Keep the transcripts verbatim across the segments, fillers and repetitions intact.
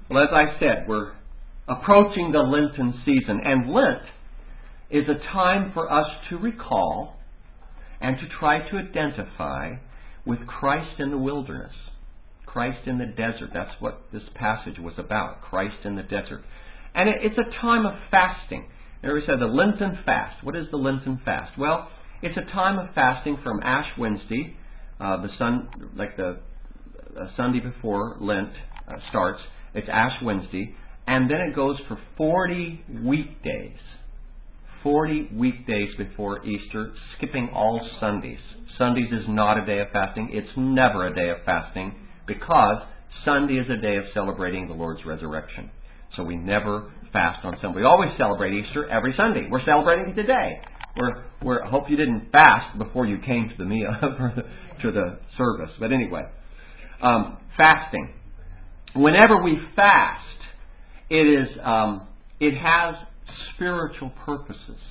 Well, as I said, we're approaching the Lenten season, and Lent is a time for us to recall and to try to identify with Christ in the wilderness, Christ in the desert. That's what this passage was about, Christ in the desert. And it, it's a time of fasting. There we said the Lenten fast. What is the Lenten fast? Well, it's a time of fasting from Ash Wednesday, uh, the sun, like the uh, Sunday before Lent uh, starts. It's Ash Wednesday, and then it goes for forty weekdays. forty weekdays before Easter, skipping all Sundays. Sundays is not a day of fasting. It's never a day of fasting because Sunday is a day of celebrating the Lord's resurrection. So we never fast on Sunday. We always celebrate Easter every Sunday. We're celebrating today. We're, we're, I hope you didn't fast before you came to the meal, to the service. But anyway, um, fasting. Whenever we fast, it is um, it has spiritual purposes.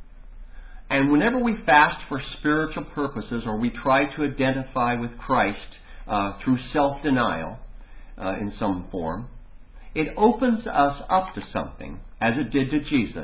And whenever we fast for spiritual purposes, or we try to identify with Christ uh, through self-denial uh, in some form, it opens us up to something, as it did to Jesus.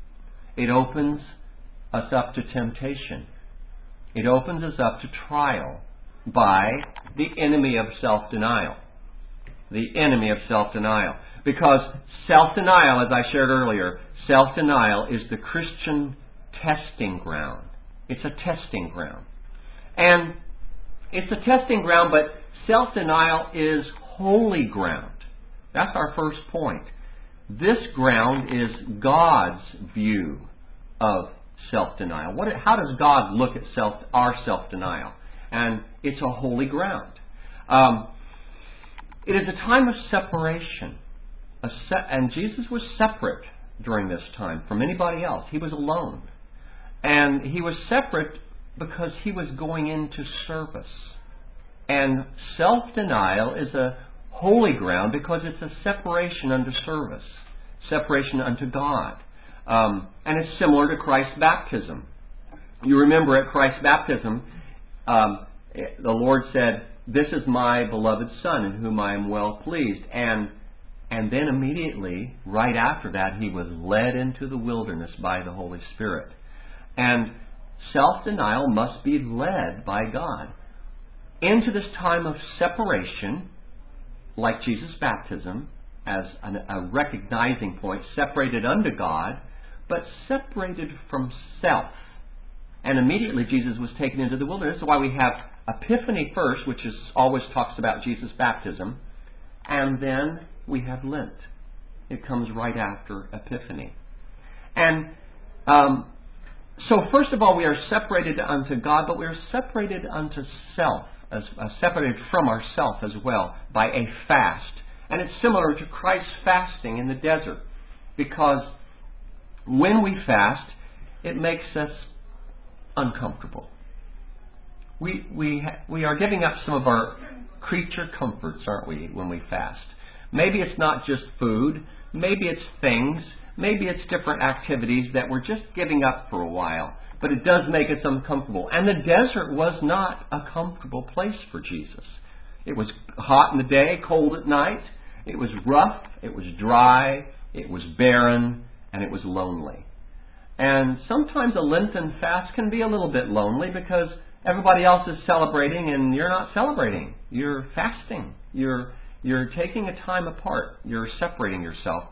It opens us up to temptation. It opens us up to trial by the enemy of self-denial. The enemy of self-denial. Because self-denial, as I shared earlier, self-denial is the Christian testing ground. It's a testing ground. And it's a testing ground, but self-denial is holy ground. That's our first point. This ground is God's view of self-denial. What, how does God look at self, our self-denial? And it's a holy ground. Um, it is a time of separation. A se- and Jesus was separate during this time from anybody else. He was alone. And he was separate because he was going into service. And self-denial is a holy ground because it's a separation unto service, separation unto God. Um, and it's similar to Christ's baptism. You remember at Christ's baptism, um, the Lord said, "This is my beloved Son in whom I am well pleased." And And then immediately, right after that, he was led into the wilderness by the Holy Spirit. And self-denial must be led by God into this time of separation, like Jesus' baptism, as an, a recognizing point, separated unto God, but separated from self. And immediately Jesus was taken into the wilderness. That's why we have Epiphany first, which is always talks about Jesus' baptism, and then we have Lent. It comes right after Epiphany. And um, so first of all, we are separated unto God, but we are separated unto self, as uh, separated from ourself as well, by a fast. And it's similar to Christ's fasting in the desert, because when we fast, it makes us uncomfortable. We, we, ha- we are giving up some of our creature comforts, aren't we, when we fast? Maybe it's not just food. Maybe it's things. Maybe it's different activities that we're just giving up for a while. But it does make us uncomfortable. And the desert was not a comfortable place for Jesus. It was hot in the day, cold at night. It was rough. It was dry. It was barren. And it was lonely. And sometimes a Lenten fast can be a little bit lonely because everybody else is celebrating and you're not celebrating. You're fasting. You're You're taking a time apart. You're separating yourself.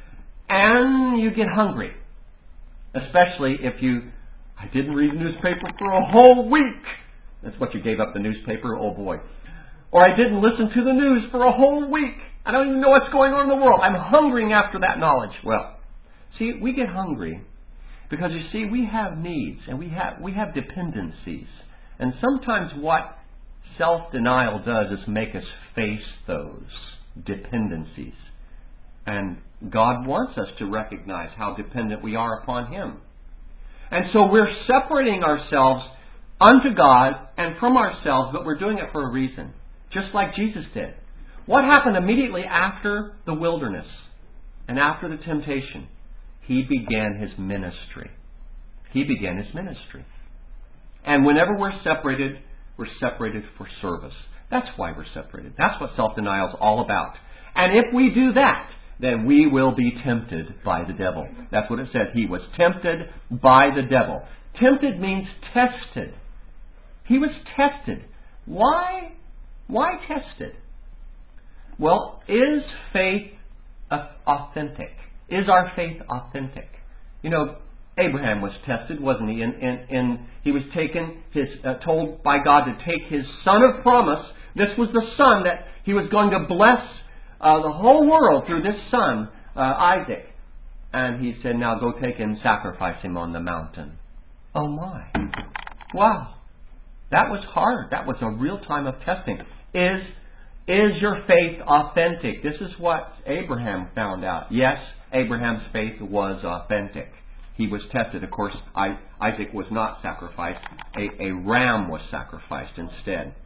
And you get hungry. Especially if you, I didn't read the newspaper for a whole week. That's what you gave up the newspaper, oh boy. Or I didn't listen to the news for a whole week. I don't even know what's going on in the world. I'm hungering after that knowledge. Well, see, we get hungry because, you see, we have needs and we have we have dependencies. And sometimes what self-denial does is make us face those dependencies. And God wants us to recognize how dependent we are upon Him. And so we're separating ourselves unto God and from ourselves, but we're doing it for a reason. Just like Jesus did. What happened immediately after the wilderness and after the temptation? He began His ministry. He began His ministry. And whenever we're separated, we're separated for service. That's why we're separated. That's what self-denial is all about. And if we do that, then we will be tempted by the devil. That's what it says. He was tempted by the devil. Tempted means tested. He was tested. Why? Why tested? Well, is faith authentic? Is our faith authentic? You know, Abraham was tested, wasn't he? And, and, and he was taken, his, uh, told by God to take his son of promise. This was the son that he was going to bless uh, the whole world through this son, uh, Isaac. And he said, now go take him and sacrifice him on the mountain. Oh my. Wow. That was hard. That was a real time of testing. Is, is your faith authentic? This is what Abraham found out. Yes, Abraham's faith was authentic. He was tested. Of course, Isaac was not sacrificed. A, a ram was sacrificed instead.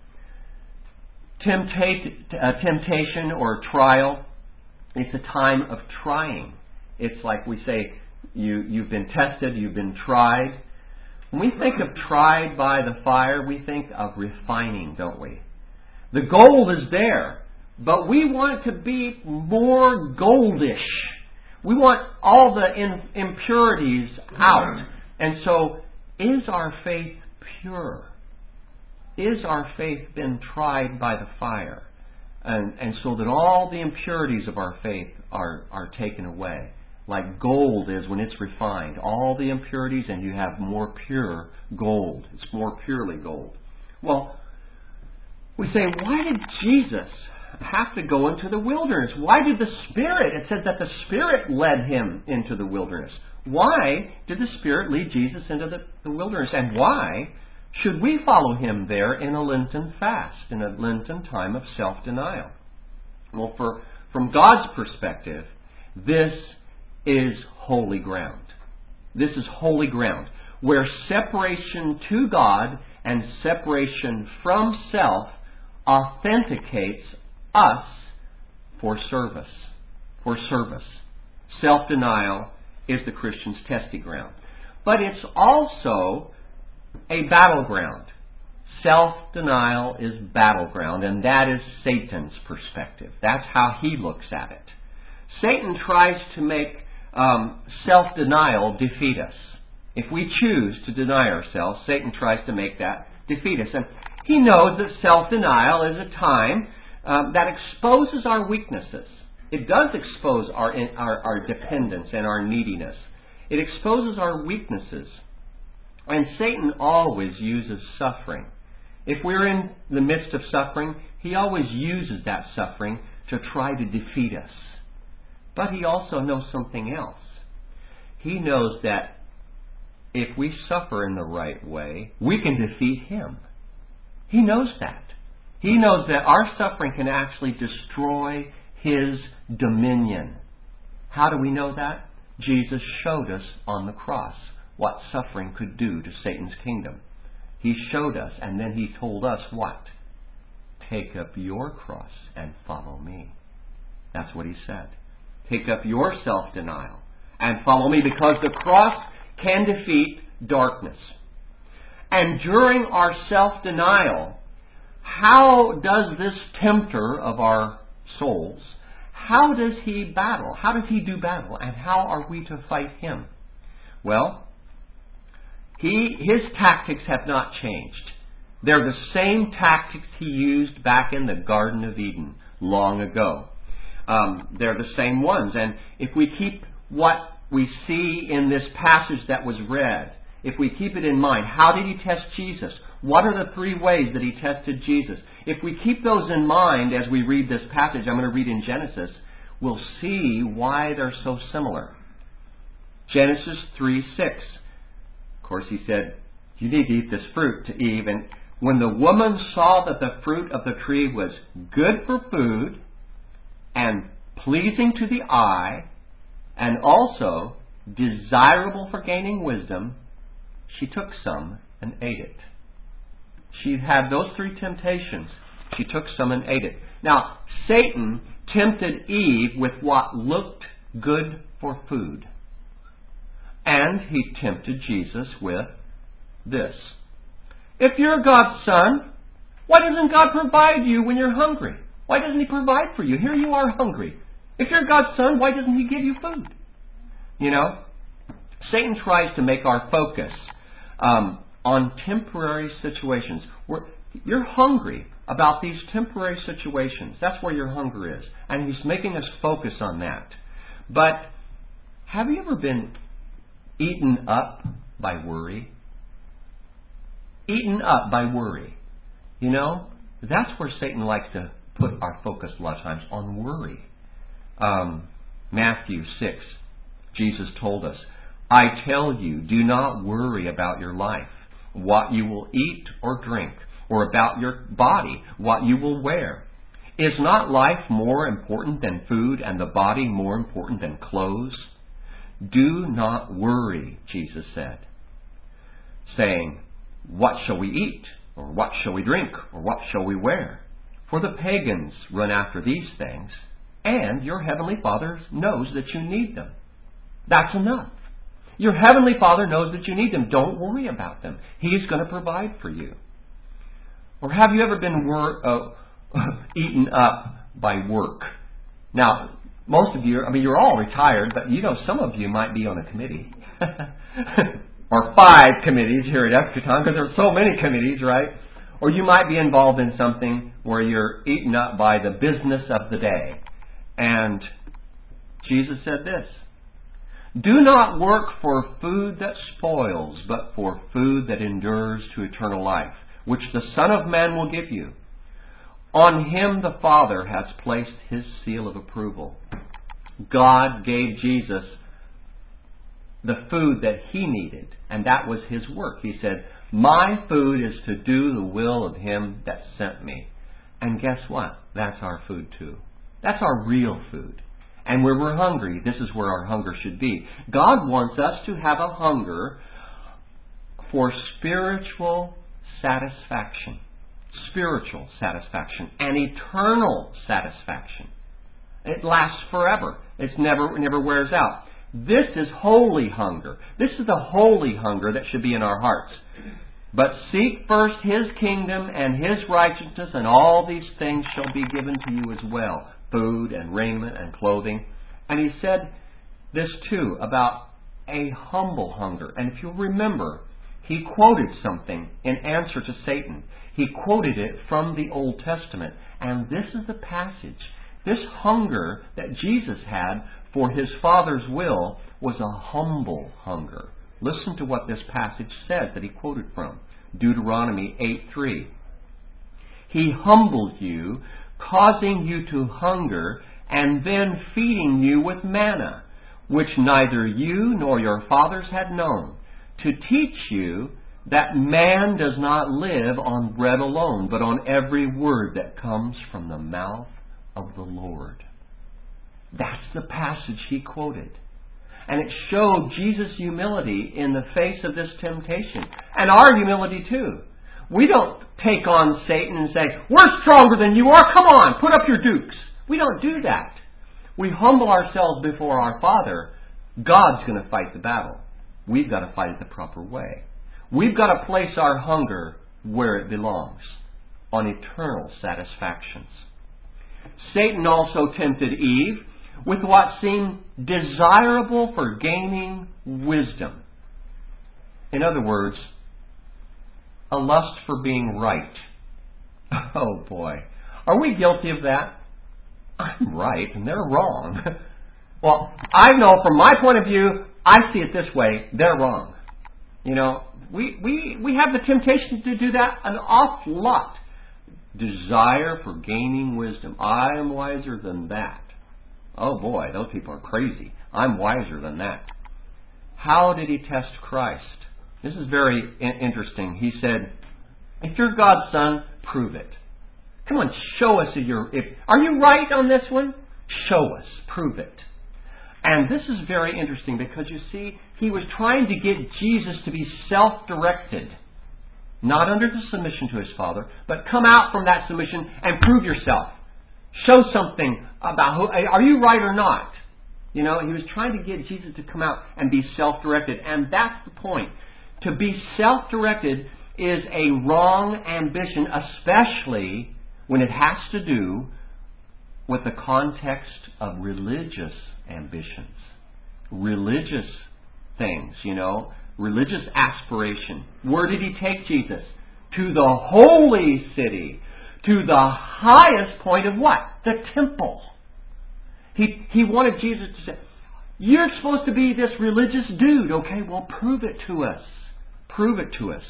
Temptate, uh, temptation or trial, it's a time of trying. It's like we say, you, you've been tested, you've been tried. When we think of tried by the fire, we think of refining, don't we? The gold is there, but we want it to be more goldish. We want all the in, impurities out. And so, is our faith pure? Is our faith been tried by the fire? And, and so that all the impurities of our faith are, are taken away. Like gold is when it's refined. All the impurities and you have more pure gold. It's more purely gold. Well, we say, why did Jesus have to go into the wilderness? Why did the Spirit, it said that the Spirit led him into the wilderness. Why did the Spirit lead Jesus into the, the wilderness? And why should we follow him there in a Lenten fast, in a Lenten time of self-denial? Well, for, from God's perspective, this is holy ground. This is holy ground, where separation to God and separation from self authenticates us for service. For service. Self-denial is the Christian's testing ground. But it's also a battleground. Self-denial is battleground, and that is Satan's perspective. That's how he looks at it. Satan tries to make um, self-denial defeat us. If we choose to deny ourselves, Satan tries to make that defeat us. And he knows that self-denial is a time um, that exposes our weaknesses. It does expose our, our, our dependence and our neediness. It exposes our weaknesses. And Satan always uses suffering. If we're in the midst of suffering, he always uses that suffering to try to defeat us. But he also knows something else. He knows that if we suffer in the right way, we can defeat him. He knows that. He knows that our suffering can actually destroy his dominion. How do we know that? Jesus showed us on the cross what suffering could do to Satan's kingdom. He showed us, and then he told us what? Take up your cross and follow me. That's what he said. Take up your self-denial and follow me, because the cross can defeat darkness. And during our self-denial, how does this tempter of our souls, how does he battle? How does he do battle? And how are we to fight him? Well, he, his tactics have not changed. They're the same tactics he used back in the Garden of Eden long ago. Um, they're the same ones. And if we keep what we see in this passage that was read, if we keep it in mind, how did he test Jesus? What are the three ways that he tested Jesus? If we keep those in mind as we read this passage, I'm going to read in Genesis, we'll see why they're so similar. Genesis three six. Of course, he said, you need to eat this fruit to Eve. And when the woman saw that the fruit of the tree was good for food and pleasing to the eye and also desirable for gaining wisdom, she took some and ate it. She had those three temptations. She took some and ate it. Now, Satan tempted Eve with what looked good for food. And he tempted Jesus with this. If you're God's son, why doesn't God provide you when you're hungry? Why doesn't He provide for you? Here you are hungry. If you're God's son, why doesn't He give you food? You know, Satan tries to make our focus um, on temporary situations. We're, you're hungry about these temporary situations. That's where your hunger is. And he's making us focus on that. But have you ever been eaten up by worry? Eaten up by worry. You know, that's where Satan likes to put our focus a lot of times, on worry. Um, Matthew six, Jesus told us, I tell you, do not worry about your life, what you will eat or drink, or about your body, what you will wear. Is not life more important than food, and the body more important than clothes? Do not worry, Jesus said, saying, what shall we eat? Or what shall we drink? Or what shall we wear? For the pagans run after these things, and your heavenly Father knows that you need them. That's enough. Your heavenly Father knows that you need them. Don't worry about them. He's going to provide for you. Or have you ever been wor- uh, eaten up by work? Now, most of you, I mean, you're all retired, but you know, some of you might be on a committee. Or five committees here at Eschaton, because there are so many committees, right? Or you might be involved in something where you're eaten up by the business of the day. And Jesus said this, do not work for food that spoils, but for food that endures to eternal life, which the Son of Man will give you. On Him the Father has placed His seal of approval. God gave Jesus the food that He needed, and that was His work. He said, my food is to do the will of Him that sent me. And guess what? That's our food too. That's our real food. And where we're hungry, this is where our hunger should be. God wants us to have a hunger for spiritual satisfaction. Spiritual satisfaction and eternal satisfaction. It lasts forever. It's never, it never wears out. This is holy hunger. This is the holy hunger that should be in our hearts. But seek first His kingdom and His righteousness, and all these things shall be given to you as well. Food and raiment and clothing. And He said this too about a humble hunger. And if you'll remember, He quoted something in answer to Satan. He quoted it from the Old Testament. And this is the passage. This hunger that Jesus had for His Father's will was a humble hunger. Listen to what this passage says that he quoted from. Deuteronomy eight three. He humbled you, causing you to hunger, and then feeding you with manna, which neither you nor your fathers had known, to teach you that man does not live on bread alone, but on every word that comes from the mouth of the Lord. That's the passage he quoted. And it showed Jesus' humility in the face of this temptation. And our humility too. We don't take on Satan and say, we're stronger than you are, come on, put up your dukes. We don't do that. We humble ourselves before our Father. God's going to fight the battle. We've got to fight it the proper way. We've got to place our hunger where it belongs, on eternal satisfactions. Satan also tempted Eve with what seemed desirable for gaining wisdom. In other words, a lust for being right. Oh boy. Are we guilty of that? I'm right and they're wrong. Well, I know from my point of view, I see it this way, they're wrong. You know, we, we, we have the temptation to do that an awful lot. Desire for gaining wisdom. I am wiser than that. Oh boy, those people are crazy. I'm wiser than that. How did he test Christ? This is very interesting. He said, if you're God's son, prove it. Come on, show us if you're... If, are you right on this one? Show us. Prove it. And this is very interesting because, you see, he was trying to get Jesus to be self-directed. Not under the submission to his Father, but come out from that submission and prove yourself. Show something about who, are you right or not? You know, he was trying to get Jesus to come out and be self-directed. And that's the point. To be self-directed is a wrong ambition, especially when it has to do with the context of religious ambitions, religious things, you know, religious aspiration. Where did he take Jesus? To the holy city, to the highest point of what? The temple. He, he wanted Jesus to say, you're supposed to be this religious dude. Okay, well, prove it to us. Prove it to us.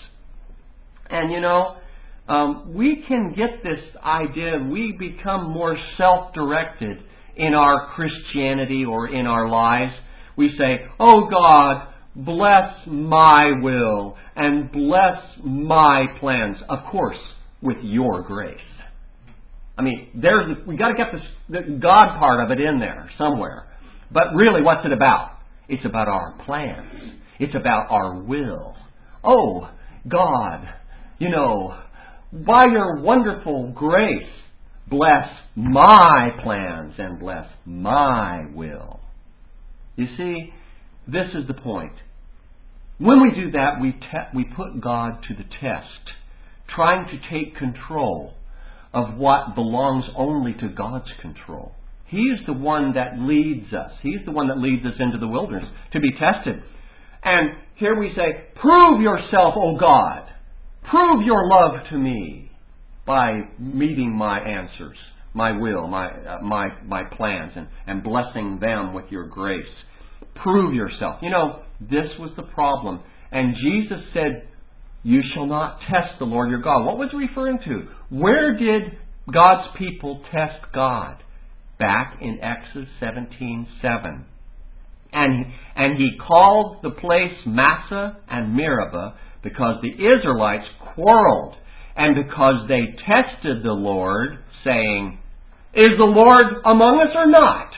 And you know, um, we can get this idea, we become more self-directed in our Christianity or in our lives. We say, oh God, bless my will and bless my plans. Of course, with your grace. I mean, there's we got to get this, the God part of it in there somewhere. But really, what's it about? It's about our plans. It's about our will. Oh, God, you know, by your wonderful grace, bless my plans and bless my will. You see, this is the point. When we do that, we te- we put God to the test, trying to take control of what belongs only to God's control. He is the one that leads us. He's the one that leads us into the wilderness to be tested. And here we say, prove yourself, O God. Prove your love to me by meeting my answers, my will, my uh, my my plans, and, and blessing them with your grace. Prove yourself. You know, this was the problem. And Jesus said, you shall not test the Lord your God. What was he referring to? Where did God's people test God? Back in Exodus seventeen seven. And, and he called the place Massah and Meribah because the Israelites quarreled and because they tested the Lord, saying, is the Lord among us or not?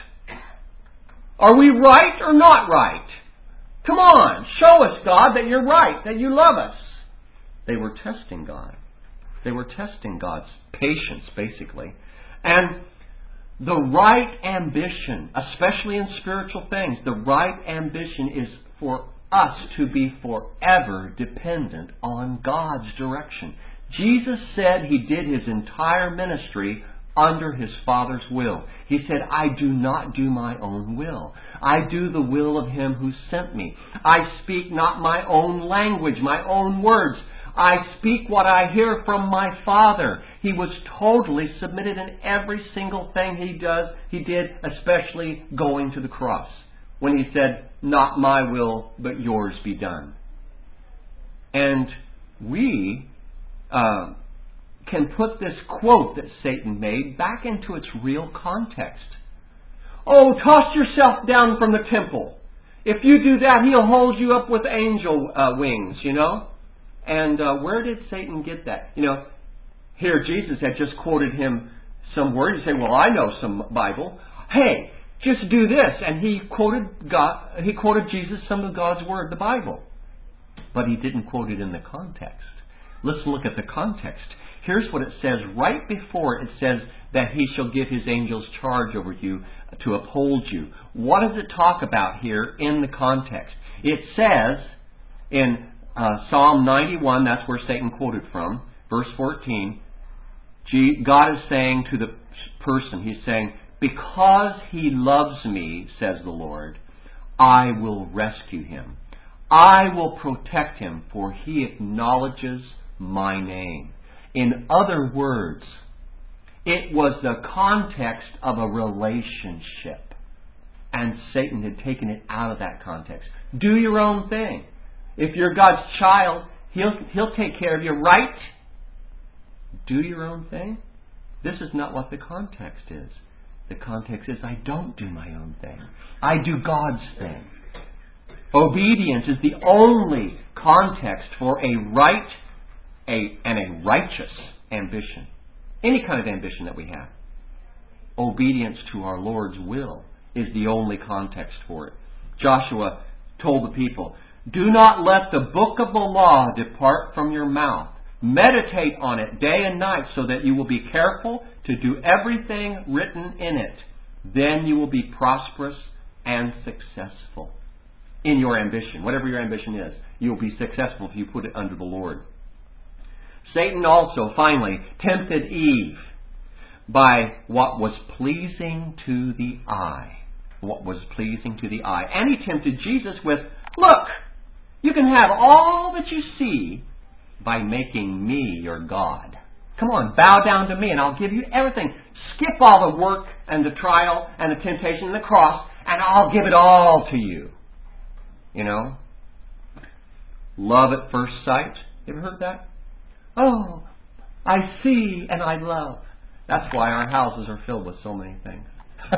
Are we right or not right? Come on, show us, God, that you're right, that you love us. They were testing God. They were testing God's patience, basically. And the right ambition, especially in spiritual things, the right ambition is for us to be forever dependent on God's direction. Jesus said he did his entire ministry under his Father's will. He said, I do not do my own will. I do the will of him who sent me. I speak not my own language, my own words. I speak what I hear from my Father. He was totally submitted in every single thing he does. He did, especially going to the cross, when he said, not my will, but yours be done. And we uh, can put this quote that Satan made back into its real context. Oh, toss yourself down from the temple. If you do that, he'll hold you up with angel uh, wings, you know. And uh, where did Satan get that? You know, here Jesus had just quoted him some word. You say, well, I know some Bible. Hey, just do this. And he quoted God. He quoted Jesus some of God's word, the Bible. But he didn't quote it in the context. Let's look at the context. Here's what it says right before it says that he shall give his angels charge over you to uphold you. What does it talk about here in the context? It says in Uh, Psalm ninety-one, that's where Satan quoted from, verse fourteen, God is saying to the person, he's saying, because he loves me, says the Lord, I will rescue him. I will protect him, for he acknowledges my name. In other words, it was the context of a relationship. And Satan had taken it out of that context. Do your own thing. If you're God's child, He'll He'll take care of you, right? Do your own thing. This is not what the context is. The context is, I don't do my own thing. I do God's thing. Obedience is the only context for a right a and a righteous ambition. Any kind of ambition that we have. Obedience to our Lord's will is the only context for it. Joshua told the people, do not let the book of the law depart from your mouth. Meditate on it day and night so that you will be careful to do everything written in it. Then you will be prosperous and successful in your ambition. Whatever your ambition is, you will be successful if you put it under the Lord. Satan also, finally, tempted Eve by what was pleasing to the eye. What was pleasing to the eye. And he tempted Jesus with, look, you can have all that you see by making me your God. Come on, bow down to me and I'll give you everything. Skip all the work and the trial and the temptation and the cross and I'll give it all to you. You know? Love at first sight. You ever heard that? Oh, I see and I love. That's why our houses are filled with so many things. We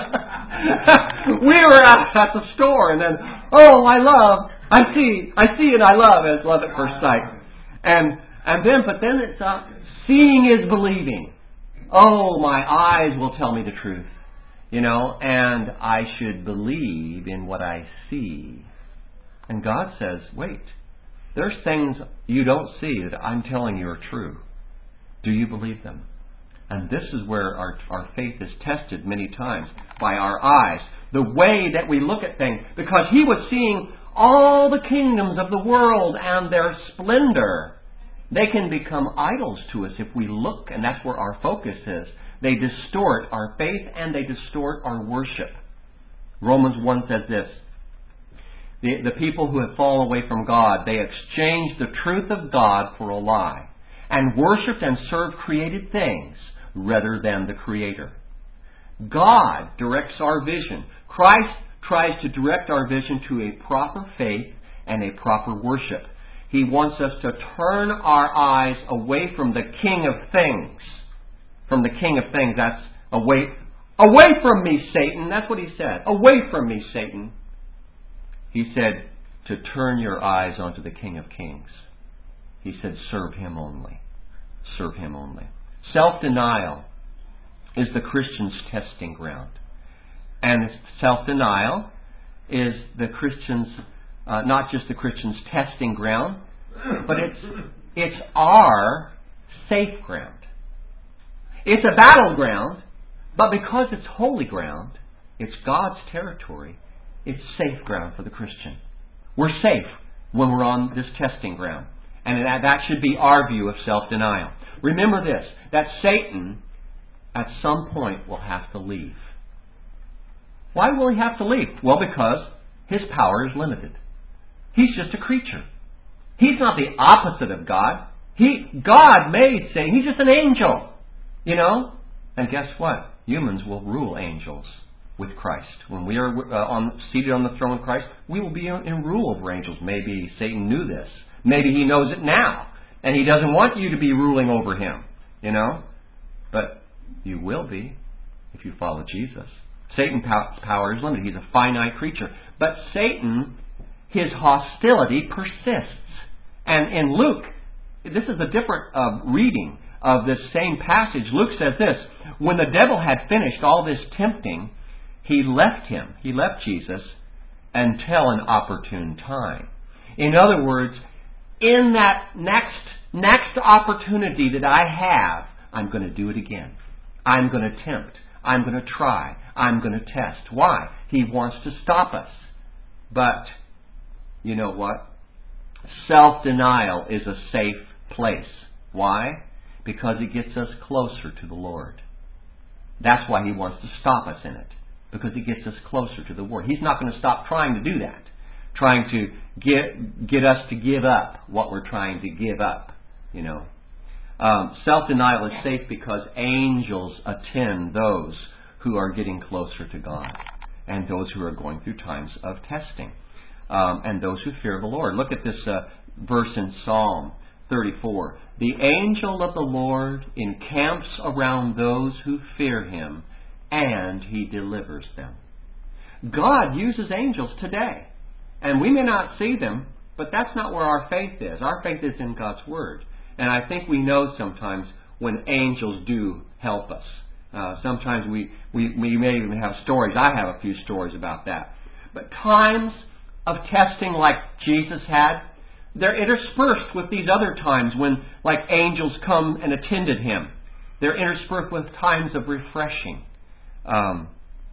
were out at the store and then, oh, I love, I see, I see and I love as love at first sight. And and then, but then it's uh, seeing is believing. Oh, my eyes will tell me the truth. You know, and I should believe in what I see. And God says, wait, there's things you don't see that I'm telling you are true. Do you believe them? And this is where our, our faith is tested many times, by our eyes. The way that we look at things. Because he was seeing all the kingdoms of the world and their splendor. They can become idols to us if we look, and that's where our focus is. They distort our faith and they distort our worship. Romans one says this. The, the people who have fallen away from God, they exchanged the truth of God for a lie and worshipped and served created things rather than the Creator. God directs our vision. Christ tries to direct our vision to a proper faith and a proper worship. He wants us to turn our eyes away from the King of things. From the King of things, that's away, away from me, Satan. That's what he said. Away from me, Satan. He said to turn your eyes onto the King of kings. He said serve him only. Serve him only. Self-denial is the Christian's testing ground. And self-denial is the Christian's, uh, not just the Christian's testing ground, but it's, it's our safe ground. It's a battleground, but because it's holy ground, it's God's territory, it's safe ground for the Christian. We're safe when we're on this testing ground. And that, that should be our view of self-denial. Remember this, that Satan at some point will have to leave. Why will he have to leave? Well, because his power is limited. He's just a creature. He's not the opposite of God. He, God made Satan. He's just an angel. You know? And guess what? Humans will rule angels with Christ. When we are uh, on, seated on the throne of Christ, we will be in rule over angels. Maybe Satan knew this. Maybe he knows it now. And he doesn't want you to be ruling over him. You know? But you will be if you follow Jesus. Satan's power is limited. He's a finite creature. But Satan, his hostility persists. And in Luke, this is a different uh, reading of this same passage. Luke says this, when the devil had finished all this tempting, he left him, he left Jesus, until an opportune time. In other words, in that next, next opportunity that I have, I'm going to do it again. I'm going to tempt. I'm going to try. I'm going to test. Why? He wants to stop us. But, you know what? Self-denial is a safe place. Why? Because it gets us closer to the Lord. That's why he wants to stop us in it. Because it gets us closer to the Lord. He's not going to stop trying to do that. Trying to get get us to give up what we're trying to give up. You know. Um, self-denial is safe because angels attend those who are getting closer to God. And those who are going through times of testing. Um, and those who fear the Lord. Look at this uh, verse in Psalm thirty-four. The angel of the Lord encamps around those who fear him, and he delivers them. God uses angels today. And we may not see them, but that's not where our faith is. Our faith is in God's Word. And I think we know sometimes when angels do help us. Uh, sometimes we, we, we may even have stories. I have a few stories about that. But times of testing like Jesus had, they're interspersed with these other times when, like, angels come and attended him. They're interspersed with times of refreshing. Um,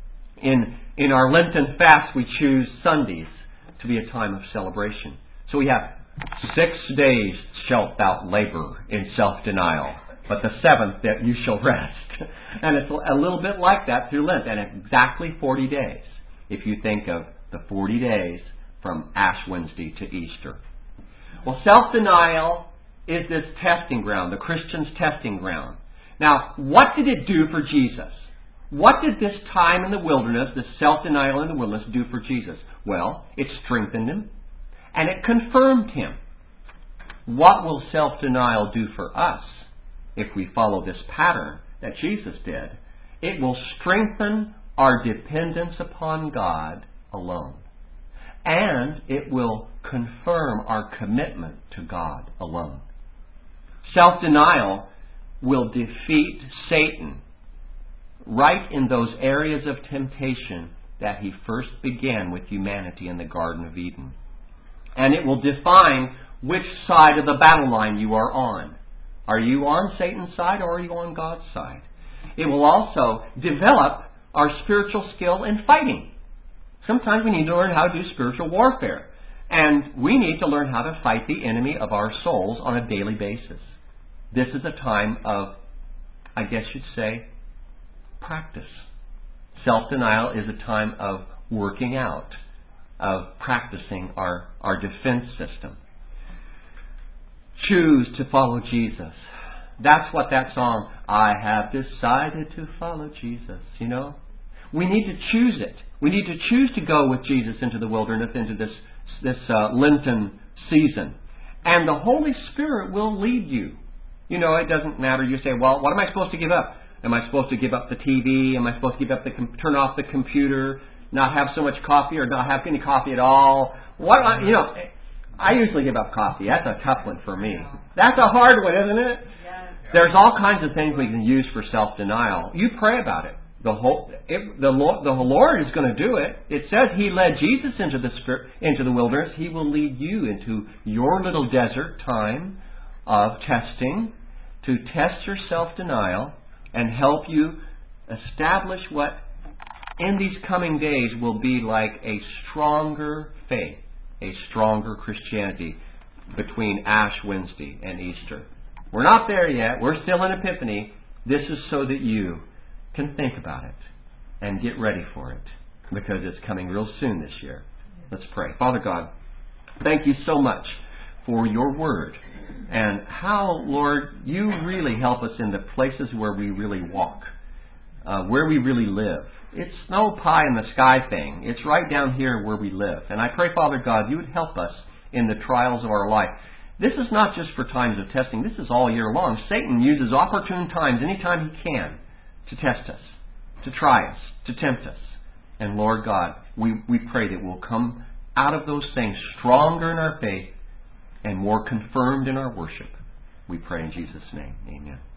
in in our Lenten fast, we choose Sundays to be a time of celebration. So we have six days shalt thou labor in self-denial. but the seventh that you shall rest. And it's a little bit like that through Lent, and it's exactly forty days, if you think of the forty days from Ash Wednesday to Easter. Well, self-denial is this testing ground, the Christian's testing ground. Now, what did it do for Jesus? What did this time in the wilderness, this self-denial in the wilderness, do for Jesus? Well, it strengthened him, and it confirmed him. What will self-denial do for us if we follow this pattern that Jesus did? It will strengthen our dependence upon God alone. And it will confirm our commitment to God alone. Self-denial will defeat Satan right in those areas of temptation that he first began with humanity in the Garden of Eden. And it will define which side of the battle line you are on. Are you on Satan's side or are you on God's side? It will also develop our spiritual skill in fighting. Sometimes we need to learn how to do spiritual warfare. And we need to learn how to fight the enemy of our souls on a daily basis. This is a time of, I guess you'd say, practice. Self-denial is a time of working out, of practicing our, our defense system. Choose to follow Jesus. That's what that song, I have decided to follow Jesus, you know. We need to choose it. We need to choose to go with Jesus into the wilderness, into this, this uh, Lenten season. And the Holy Spirit will lead you. You know, it doesn't matter. You say, well, what am I supposed to give up? Am I supposed to give up the T V? Am I supposed to give up the turn off the computer, not have so much coffee, or not have any coffee at all? What am I, you know, I usually give up coffee. That's a tough one for me. That's a hard one, isn't it? There's all kinds of things we can use for self-denial. You pray about it. The whole, if the Lord, the Lord is going to do it. It says He led Jesus into the spirit, into the wilderness. He will lead you into your little desert time of testing, to test your self-denial and help you establish what in these coming days will be like a stronger faith, a stronger Christianity between Ash Wednesday and Easter. We're not there yet. We're still in Epiphany. This is so that you can think about it and get ready for it, because it's coming real soon this year. Let's pray. Father God, thank you so much for your word and how, Lord, you really help us in the places where we really walk, uh, where we really live. It's no pie in the sky thing. It's right down here where we live. And I pray, Father God, you would help us in the trials of our life. This is not just for times of testing. This is all year long. Satan uses opportune times anytime he can to test us, to try us, to tempt us. And Lord God, we, we pray that we'll come out of those things stronger in our faith and more confirmed in our worship. We pray in Jesus' name. Amen.